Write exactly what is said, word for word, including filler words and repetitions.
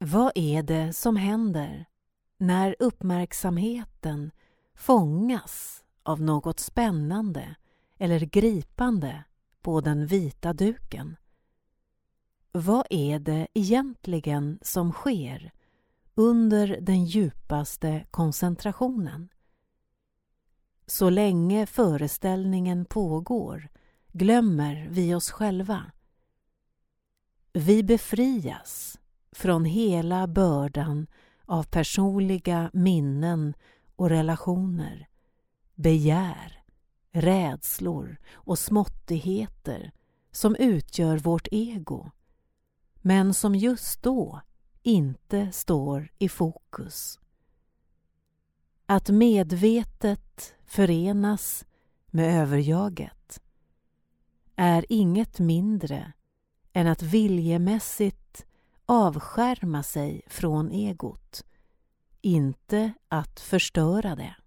Vad är det som händer när uppmärksamheten fångas av något spännande eller gripande på den vita duken? Vad är det egentligen som sker under den djupaste koncentrationen? Så länge föreställningen pågår glömmer vi oss själva. Vi befrias från hela bördan av personliga minnen och relationer, begär, rädslor och småttigheter som utgör vårt ego, men som just då inte står i fokus. Att medvetet förenas med överjaget är inget mindre än att viljemässigt avskärma sig från egot, inte att förstöra det.